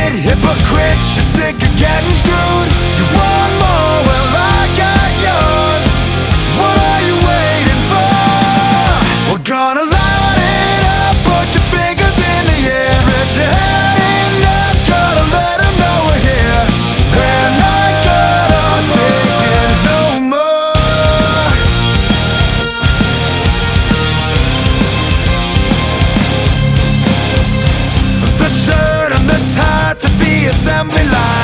Hypocrites, you're sick of getting screwed. You want more, well I got yours. What are you waiting for? We're gonna light it up, put your fingers in the air. If you had enough, gotta let them know we're here. We're not gonna take it no more. The shirt and the tie to the assembly line.